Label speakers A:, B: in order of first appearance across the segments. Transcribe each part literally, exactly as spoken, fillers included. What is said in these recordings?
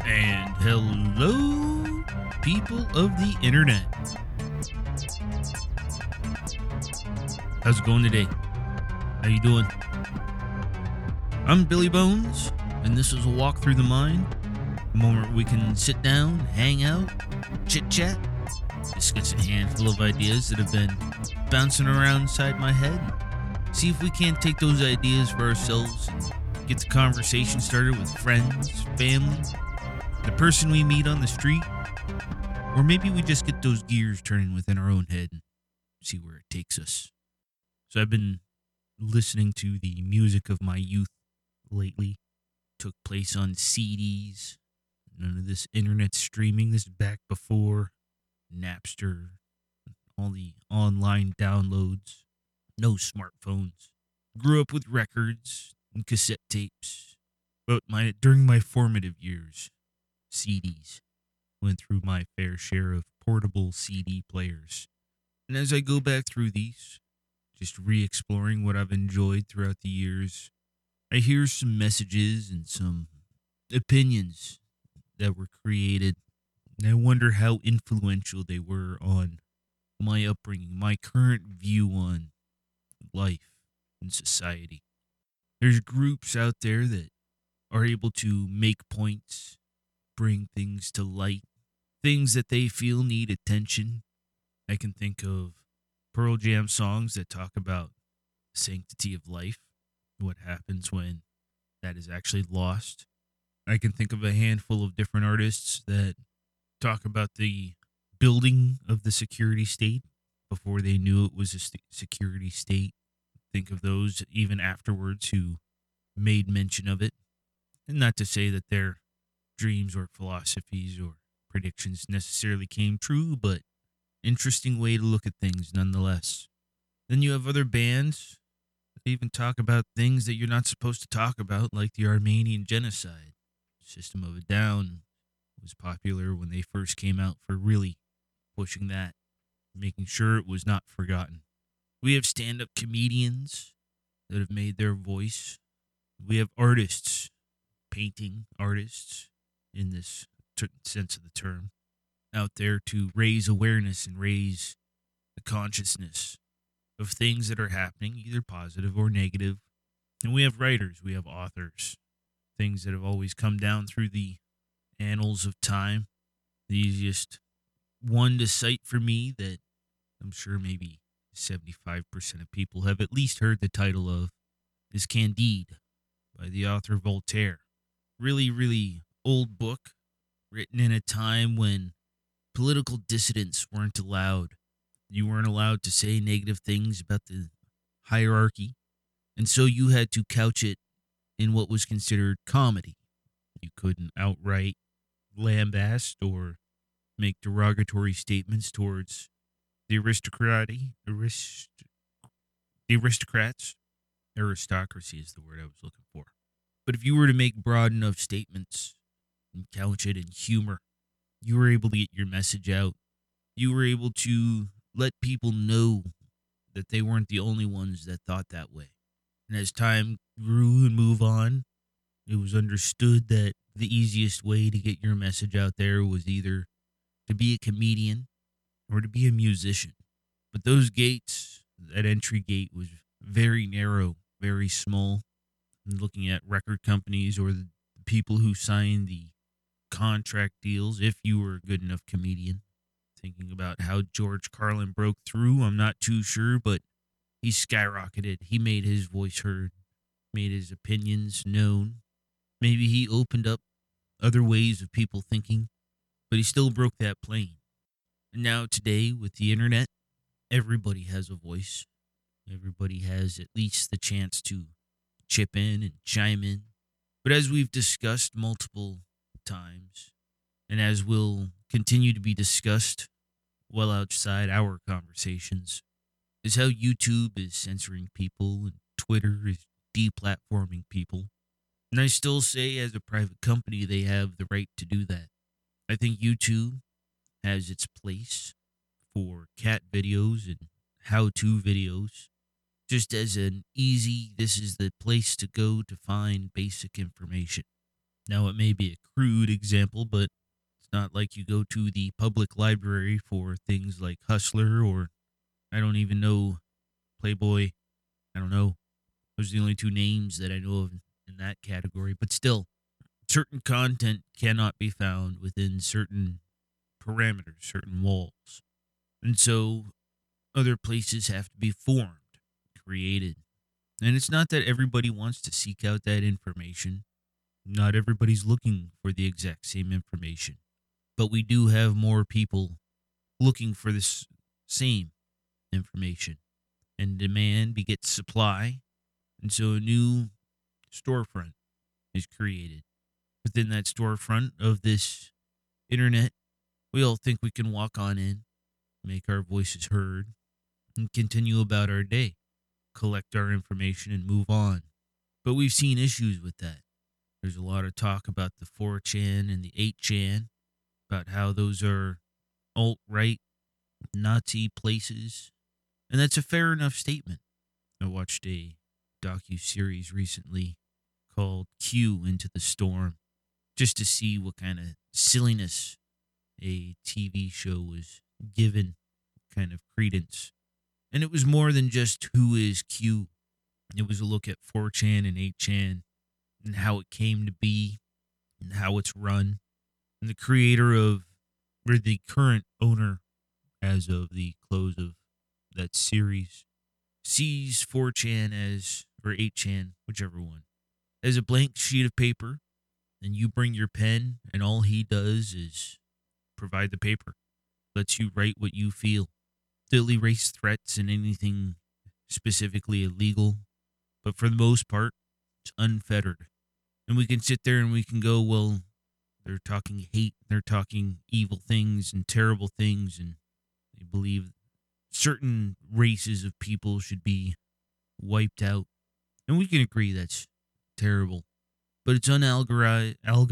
A: And hello, people of the internet. How's it going today? How you doing? I'm Billy Bones, and this is a walk through the mind. A moment we can sit down, hang out, chit-chat, discuss a handful of ideas that have been bouncing around inside my head. See if we can't take those ideas for ourselves and get the conversation started with friends, family, the person we meet on the street, or maybe we just get those gears turning within our own head and see where it takes us. So I've been listening to the music of my youth lately. Took place on C Ds. None of this internet streaming. This is back before Napster, all the online downloads, no smartphones. Grew up with records and cassette tapes. But my during my formative years, C Ds. Went through my fair share of portable C D players. And as I go back through these, just re-exploring what I've enjoyed throughout the years, I hear some messages and some opinions that were created. And I wonder how influential they were on my upbringing, my current view on life and society. There's groups out there that are able to make points, bring things to light, things that they feel need attention. I can think of Pearl Jam songs that talk about sanctity of life, what happens when that is actually lost. I can think of a handful of different artists that talk about the building of the security state before they knew it was a st- security state. Think of those even afterwards who made mention of it. And not to say that their dreams or philosophies or predictions necessarily came true, but interesting way to look at things nonetheless. Then you have other bands that even talk about things that you're not supposed to talk about, like the Armenian genocide. System of a Down was popular when they first came out for really pushing that, making sure it was not forgotten. We have stand-up comedians that have made their voice. We have artists, painting artists in this t- sense of the term, out there to raise awareness and raise the consciousness of things that are happening, either positive or negative. And we have writers, we have authors, things that have always come down through the annals of time. The easiest one to cite for me that I'm sure maybe seventy-five percent of people have at least heard the title of is Candide by the author Voltaire. Really, really old book, written in a time when political dissidents weren't allowed. You weren't allowed to say negative things about the hierarchy. And so you had to couch it in what was considered comedy. You couldn't outright lambaste or make derogatory statements towards the aristocracy, arist, the aristocrats. Aristocracy is the word I was looking for. But if you were to make broad enough statements and couch it in humor, you were able to get your message out. You were able to let people know that they weren't the only ones that thought that way. And as time grew and moved on, it was understood that the easiest way to get your message out there was either to be a comedian or to be a musician. But those gates, that entry gate was very narrow, very small. And looking at record companies or the people who signed the contract deals, if you were a good enough comedian. Thinking about how George Carlin broke through, I'm not too sure, but he skyrocketed. He made his voice heard, made his opinions known. Maybe he opened up other ways of people thinking, but he still broke that plane. And now today, with the internet, everybody has a voice. Everybody has at least the chance to chip in and chime in. But as we've discussed multiple times, and as will continue to be discussed well outside our conversations, is how YouTube is censoring people and Twitter is deplatforming people. And I still say as a private company, they have the right to do that. I think YouTube has its place for cat videos and how-to videos, just as an easy, this is the place to go to find basic information. Now, it may be a crude example, but it's not like you go to the public library for things like Hustler or I don't even know Playboy. I don't know. Those are the only two names that I know of in that category. But still, certain content cannot be found within certain parameters, certain walls. And so other places have to be formed, created. And it's not that everybody wants to seek out that information. Not everybody's looking for the exact same information. But we do have more people looking for this same information. And demand begets supply. And so a new storefront is created. Within that storefront of this internet, we all think we can walk on in, make our voices heard, and continue about our day, collect our information, and move on. But we've seen issues with that. There's a lot of talk about the four chan and the eight chan, about how those are alt-right, Nazi places. And that's a fair enough statement. I watched a docu-series recently called Q Into the Storm, just to see what kind of silliness a T V show was given kind of credence. And it was more than just who is Q. It was a look at four chan and eight chan and how it came to be and how it's run. And the creator of, or the current owner as of the close of that series, sees four chan as, or eight chan, whichever one, as a blank sheet of paper, and you bring your pen, and all he does is provide the paper, lets you write what you feel. They'll erase threats and anything specifically illegal, but for the most part, it's unfettered. And we can sit there and we can go, well, they're talking hate, they're talking evil things and terrible things, and they believe certain races of people should be wiped out. And we can agree that's terrible. But it's unalgorithmized.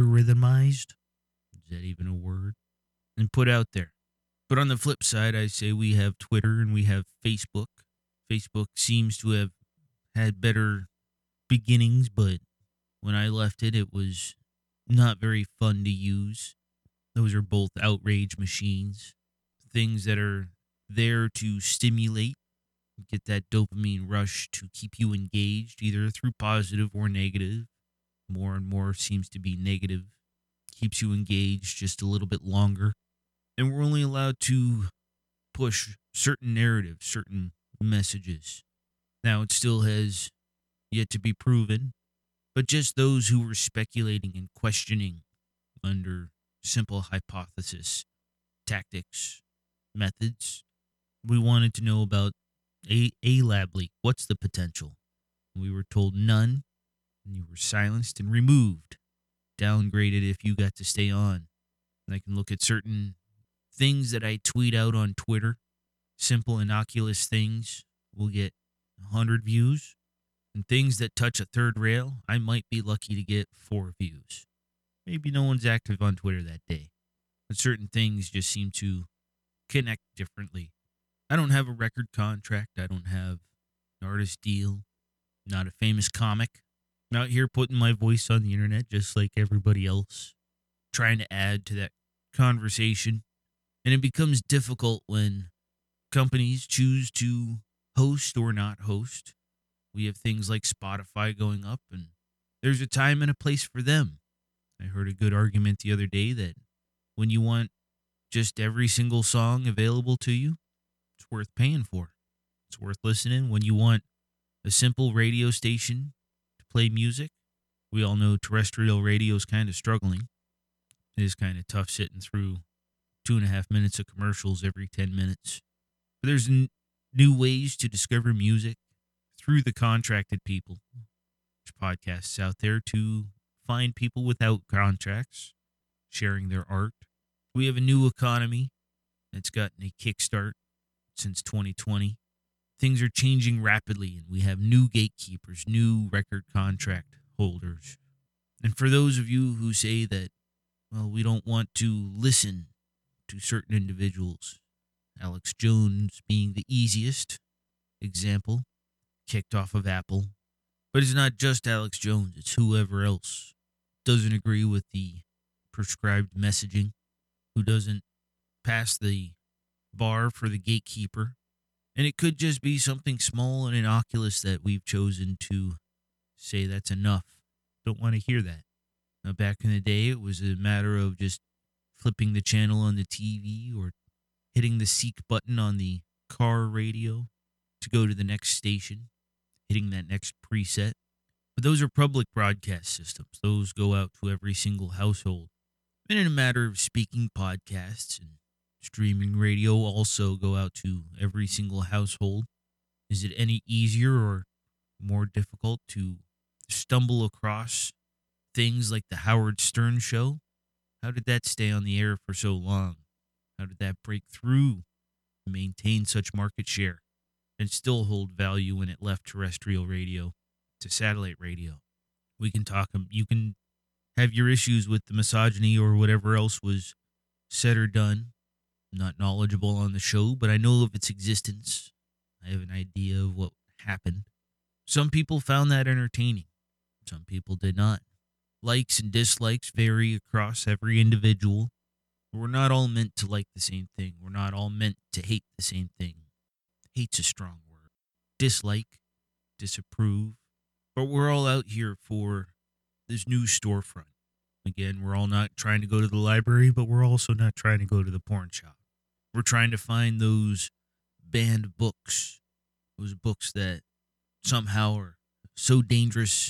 A: Is that even a word? And put out there. But on the flip side, I say we have Twitter and we have Facebook. Facebook seems to have had better beginnings, but when I left it, it was not very fun to use. Those are both outrage machines. Things that are there to stimulate, get that dopamine rush to keep you engaged, either through positive or negative. More and more seems to be negative. Keeps you engaged just a little bit longer. And we're only allowed to push certain narratives, certain messages. Now, it still has yet to be proven, but just those who were speculating and questioning under simple hypothesis, tactics, methods, we wanted to know about a A-Lab leak. What's the potential? We were told none, and you were silenced and removed, downgraded if you got to stay on. And I can look at certain things that I tweet out on Twitter, simple, innocuous things, will get one hundred views. And things that touch a third rail, I might be lucky to get four views. Maybe no one's active on Twitter that day. But certain things just seem to connect differently. I don't have a record contract. I don't have an artist deal. Not a famous comic. I'm out here putting my voice on the internet just like everybody else, trying to add to that conversation. And it becomes difficult when companies choose to host or not host. We have things like Spotify going up, and there's a time and a place for them. I heard a good argument the other day that when you want just every single song available to you, it's worth paying for. It's worth listening. When you want a simple radio station to play music, we all know terrestrial radio is kind of struggling. It is kind of tough sitting through two and a half minutes of commercials every ten minutes. But there's n- new ways to discover music through the contracted people. There's podcasts out there to find people without contracts, sharing their art. We have a new economy that's gotten a kickstart since twenty twenty. Things are changing rapidly, and we have new gatekeepers, new record contract holders. And for those of you who say that, well, we don't want to listen to certain individuals, Alex Jones being the easiest example, kicked off of Apple. But it's not just Alex Jones, it's whoever else. doesn't agree with the prescribed messaging, who doesn't pass the bar for the gatekeeper. And it could just be something small and innocuous that we've chosen to say that's enough. Don't want to hear that. Now, back in the day, it was a matter of just flipping the channel on the T V or hitting the seek button on the car radio to go to the next station, hitting that next preset. But those are public broadcast systems. Those go out to every single household. And in a matter of speaking, podcasts and streaming radio also go out to every single household. Is it any easier or more difficult to stumble across things like the Howard Stern show? How did that stay on the air for so long? How did that break through, maintain such market share, and still hold value when it left terrestrial radio to satellite radio? We can talk, you can have your issues with the misogyny or whatever else was said or done. I'm not knowledgeable on the show, but I know of its existence. I have an idea of what happened. Some people found that entertaining. Some people did not. Likes and dislikes vary across every individual. We're not all meant to like the same thing. We're not all meant to hate the same thing. Hate's a strong word. Dislike, disapprove. But we're all out here for this new storefront. Again, we're all not trying to go to the library, but we're also not trying to go to the porn shop. We're trying to find those banned books, those books that somehow are so dangerous,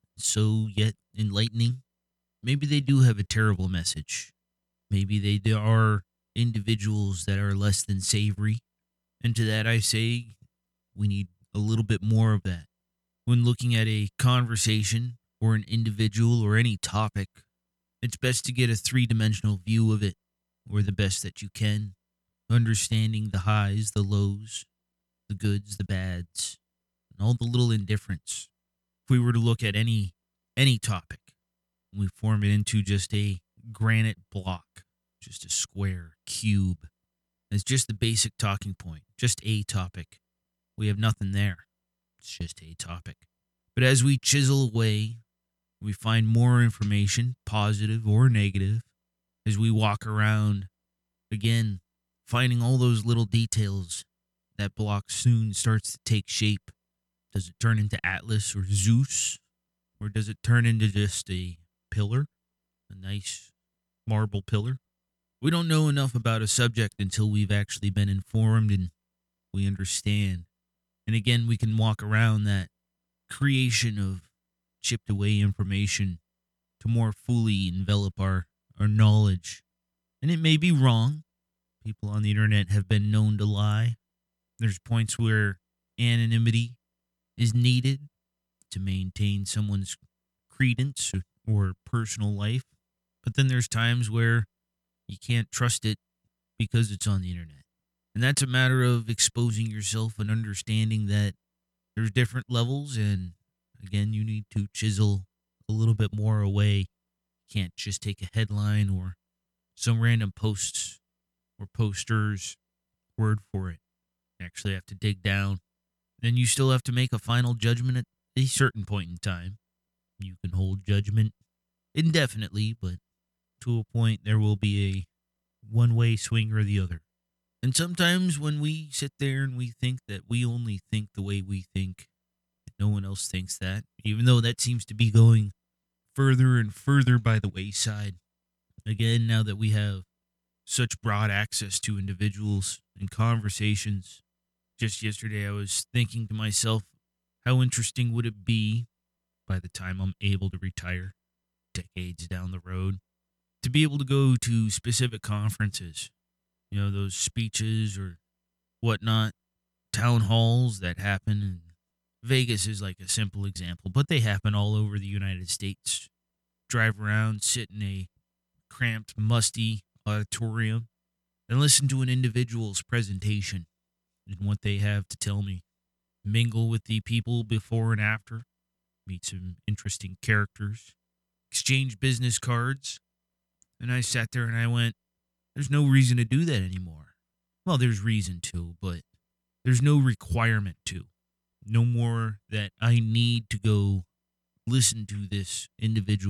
A: so yet enlightening. Maybe they do have a terrible message. Maybe they there are individuals that are less than savory. And to that I say, we need a little bit more of that. When looking at a conversation or an individual or any topic, it's best to get a three-dimensional view of it, or the best that you can, understanding the highs, the lows, the goods, the bads, and all the little indifference. If we were to look at any any topic, we form it into just a granite block, just a square, cube, as just the basic talking point, just a topic. We have nothing there. It's just a topic. But as we chisel away, we find more information, positive or negative, as we walk around, again, finding all those little details. That block soon starts to take shape. Does it turn into Atlas or Zeus? Or does it turn into just a pillar? A nice marble pillar? We don't know enough about a subject until we've actually been informed and we understand. And again, we can walk around that creation of chipped away information to more fully envelop our, our knowledge. And it may be wrong. People on the internet have been known to lie. There's points where anonymity is needed to maintain someone's credence or, or personal life. But then there's times where you can't trust it because it's on the internet. And that's a matter of exposing yourself and understanding that there's different levels, and again, you need to chisel a little bit more away. You can't just take a headline or some random posts or posters word for it. You actually have to dig down. Then you still have to make a final judgment at a certain point in time. You can hold judgment indefinitely, but to a point there will be a one-way swing or the other. And sometimes when we sit there and we think that we only think the way we think, no one else thinks that, even though that seems to be going further and further by the wayside. Again, now that we have such broad access to individuals and conversations, just yesterday I was thinking to myself, how interesting would it be by the time I'm able to retire, decades down the road, to be able to go to specific conferences, you know, those speeches or whatnot, town halls that happen. And Vegas is like a simple example, but they happen all over the United States. Drive around, sit in a cramped, musty auditorium, and listen to an individual's presentation and what they have to tell me. Mingle with the people before and after, meet some interesting characters, exchange business cards. And I sat there and I went, there's no reason to do that anymore. Well, there's reason to, but there's no requirement to. No more that I need to go listen to this individual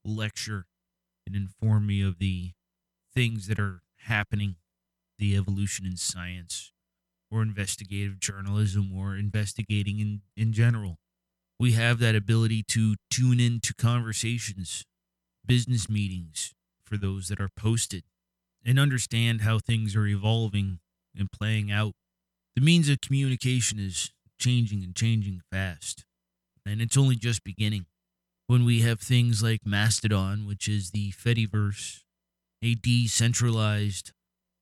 A: lecture and inform me of the things that are happening, the evolution in science, or investigative journalism, or investigating in, in general. We have that ability to tune into conversations, business meetings for those that are posted, and understand how things are evolving and playing out. The means of communication is changing and changing fast, and it's only just beginning. When we have things like Mastodon, which is the Fediverse, a decentralized,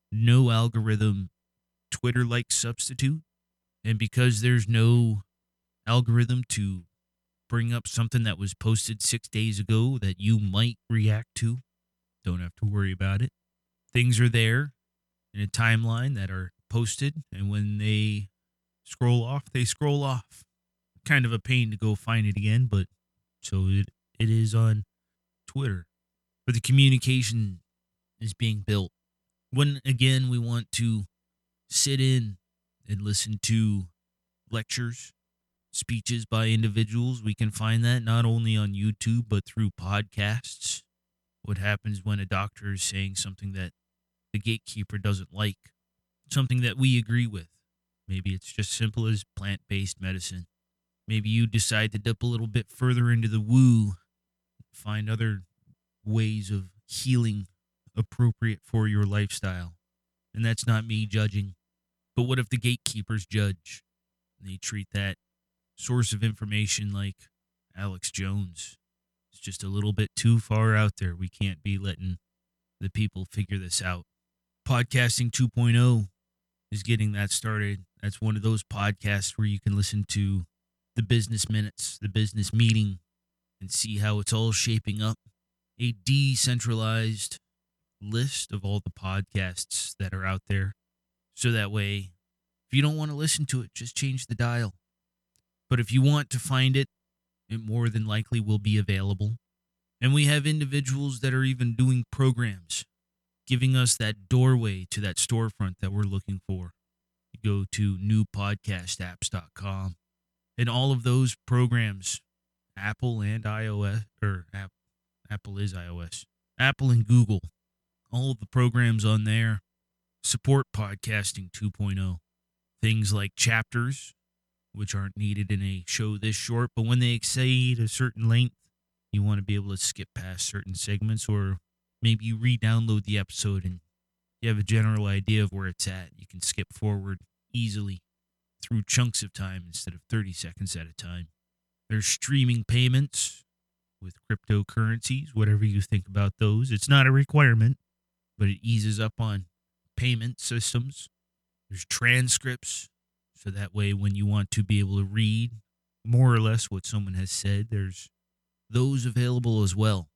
A: no algorithm Twitter-like substitute, and because there's no algorithm to bring up something that was posted six days ago that you might react to, don't have to worry about it. Things are there in a timeline that are posted, and when they scroll off, they scroll off. Kind of a pain to go find it again, but so it, it is on Twitter. But the communication is being built. When, again, we want to sit in and listen to lectures, speeches by individuals, we can find that not only on YouTube, but through podcasts. What happens when a doctor is saying something that the gatekeeper doesn't like, something that we agree with. Maybe it's just simple as plant-based medicine. Maybe you decide to dip a little bit further into the woo, find other ways of healing appropriate for your lifestyle. And that's not me judging. But what if the gatekeepers judge? They treat that source of information like Alex Jones. It's just a little bit too far out there. We can't be letting the people figure this out. Podcasting two point oh is getting that started. That's one of those podcasts where you can listen to the business minutes, the business meeting, and see how it's all shaping up. A decentralized list of all the podcasts that are out there. So that way, if you don't want to listen to it, just change the dial. But if you want to find it, it more than likely will be available. And we have individuals that are even doing programs, giving us that doorway to that storefront that we're looking for. You go to new podcast apps dot com. And all of those programs, Apple and iOS, or App, Apple is iOS, Apple and Google, all of the programs on there support podcasting two point oh. Things like chapters, which aren't needed in a show this short, but when they exceed a certain length, you want to be able to skip past certain segments, or maybe you re-download the episode and you have a general idea of where it's at. You can skip forward easily through chunks of time instead of thirty seconds at a time. There's streaming payments with cryptocurrencies, whatever you think about those. It's not a requirement, but it eases up on payment systems. There's transcripts, so that way when you want to be able to read more or less what someone has said, there's those available as well.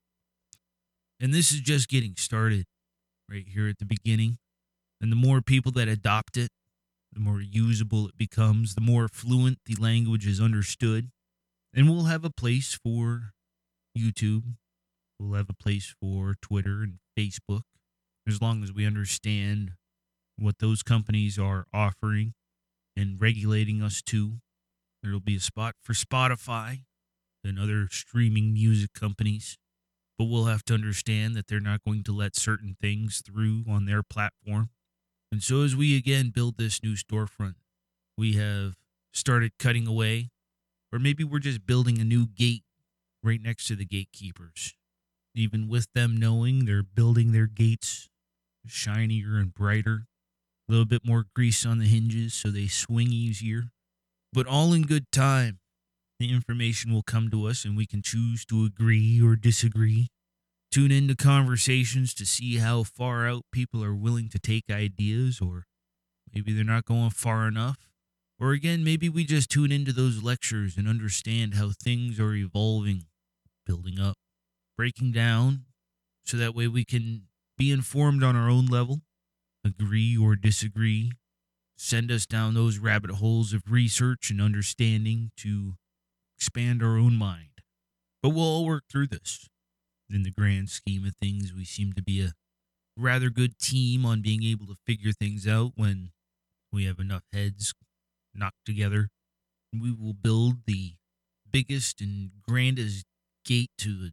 A: And this is just getting started right here at the beginning. And the more people that adopt it, the more usable it becomes, the more fluent the language is understood. And we'll have a place for YouTube. We'll have a place for Twitter and Facebook, as long as we understand what those companies are offering and regulating us to. There will be a spot for Spotify and other streaming music companies, but we'll have to understand that they're not going to let certain things through on their platform. And so as we again build this new storefront, we have started cutting away, or maybe we're just building a new gate right next to the gatekeepers. Even with them knowing they're building their gates shinier and brighter, a little bit more grease on the hinges so they swing easier. But all in good time, the information will come to us and we can choose to agree or disagree. Tune into conversations to see how far out people are willing to take ideas, or maybe they're not going far enough. Or again, maybe we just tune into those lectures and understand how things are evolving, building up, breaking down, so that way we can be informed on our own level, agree or disagree, send us down those rabbit holes of research and understanding to expand our own mind. But we'll all work through this. In the grand scheme of things, we seem to be a rather good team on being able to figure things out when we have enough heads knocked together. We will build the biggest and grandest gate to a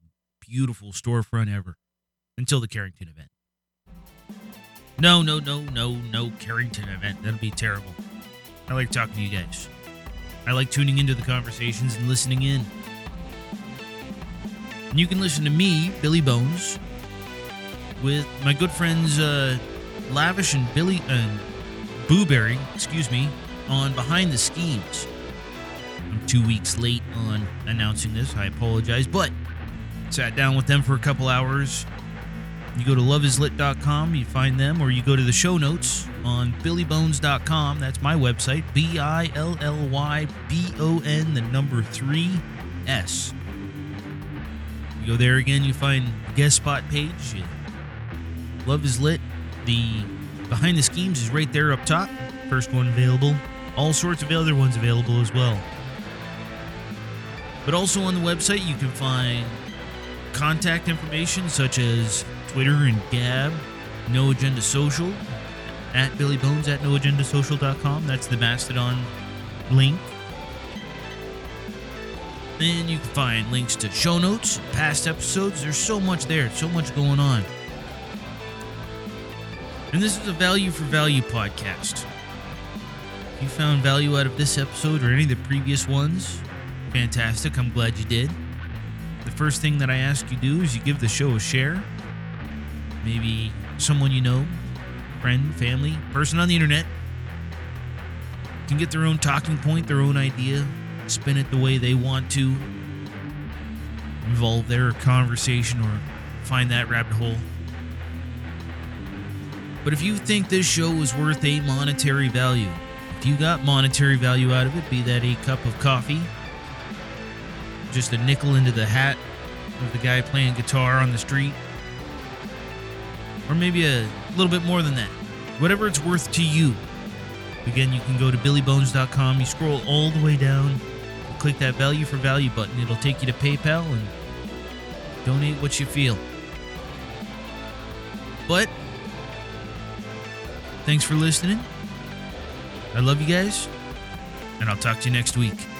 A: beautiful storefront ever. Until the Carrington event. No, no, no, no, no Carrington event. That'll be terrible. I like talking to you guys. I like tuning into the conversations and listening in. And you can listen to me, Billy Bones, with my good friends uh, Lavish and Billy and uh, Booberry, excuse me, on Behind the Schemes. I'm two weeks late on announcing this. I apologize, but sat down with them for a couple hours. You go to love is lit dot com, you find them, or you go to the show notes on billy bones dot com. That's my website, B I L L Y B O N, the number three S. You go there again, you find the guest spot page. Love is Lit. The Behind the Schemes is right there up top. First one available. All sorts of other ones available as well. But also on the website, you can find contact information such as Twitter and Gab, No Agenda Social, at Billy Bones at no agenda social dot com. That's the Mastodon link. Then you can find links to show notes, past episodes. There's so much there, so much going on. And this is a value for value podcast. If you found value out of this episode or any of the previous ones, fantastic. I'm glad you did. The first thing that I ask you to do is you give the show a share. Maybe someone you know, friend, family, person on the internet, can get their own talking point, their own idea, spin it the way they want to, involve their conversation or find that rabbit hole. But if you think this show is worth a monetary value, if you got monetary value out of it, be that a cup of coffee, just a nickel into the hat of the guy playing guitar on the street, or maybe a little bit more than that, whatever it's worth to you. Again, you can go to billy bones dot com, you scroll all the way down, you click that value for value button, it'll take you to PayPal and donate what you feel. But thanks for listening. I love you guys, and I'll talk to you next week.